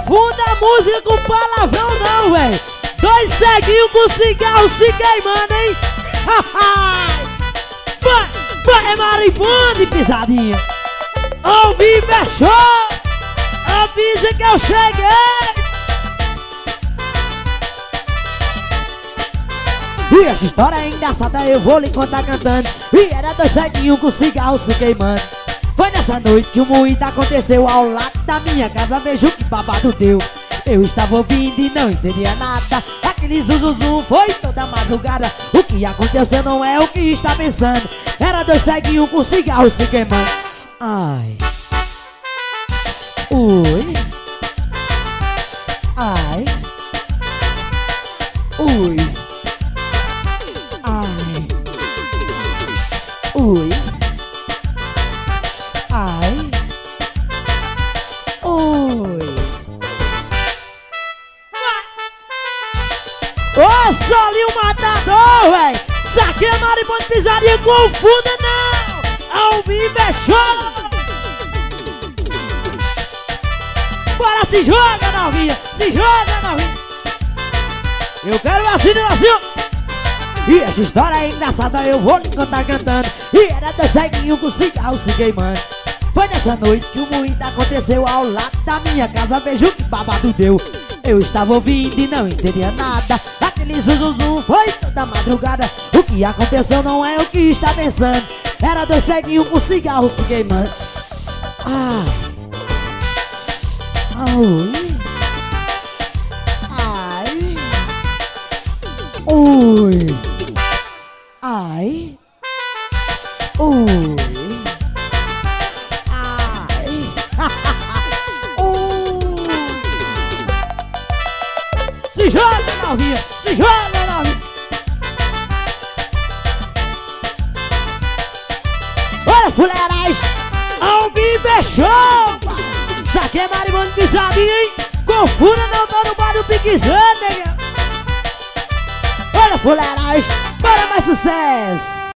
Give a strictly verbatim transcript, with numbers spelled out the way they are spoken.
confunda a música com palavrão não, velho. Dois ceguinhos com cigarro se queimando, hein? Vai, vai, é maribanda e pisadinha. Ouvi, fechou. Avisa que eu cheguei. E essa história é engraçada, eu vou lhe contar cantando. E era dois ceguinhos com cigarro se queimando. Foi nessa noite que o moído aconteceu ao lado da minha casa. Vejo que babado deu. Eu estava ouvindo e não entendia nada. Aquele zuzuzum foi toda madrugada. O que aconteceu não é o que está pensando. Era dois ceguinhos com cigarro se queimando. Ai. Ui. Ai. Ui. Ai. Ui. Ai. Ui. Ô, Solinho matador, véi! Saque a maribonda pisadinha, confunda não! Ao vivo é show! Bora, se joga, novinha! Se joga, novinha! Eu quero assim, assim! E essa história é engraçada, eu vou lhe contar cantando. E era dois ceguinhos com cigarro se queimando. Foi nessa noite que o moído aconteceu ao lado da minha casa. Vejo que babado deu. Eu estava ouvindo e não entendia nada. Aquele zuzuzum foi toda madrugada. O que aconteceu não é o que está pensando. Era dois ceguinhos com cigarro se queimando. Ai. Ai. Ai. Ui. Ai. Ui. Ai. Ui. Se joga, novinha! Se joga, novinha! Olha, fuleirais! Ao vivo é show! Saque é maribonda pisadinha, hein? Confunda não, tá no bar do Piquezão, nega! Olha, fuleirais! Para mais sucesso!